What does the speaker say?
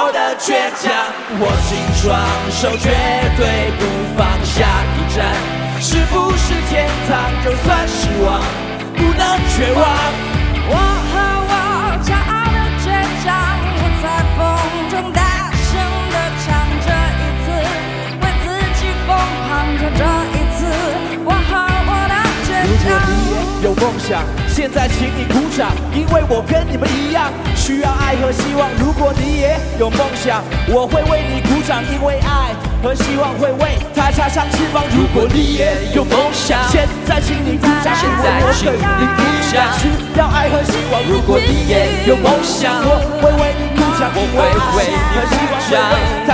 我的倔强，握紧双手，绝对不放下一站。是不是天堂？就算失望，不能绝望。 我和我骄傲的倔强，我在风中大声地唱这一次，为自己疯狂着这一次。我和我的倔如果强。 你也有梦想，现在请你鼓掌，因为我跟你们一样，需要爱和希望。如果你也有梦想，我会为你鼓掌，因为爱和希望会为它插上翅膀。如果你也有梦想，现在请你鼓掌， 现在请你鼓掌， 需要爱和希望。如果你也有梦想，我会为你鼓掌，因为爱和希望会为它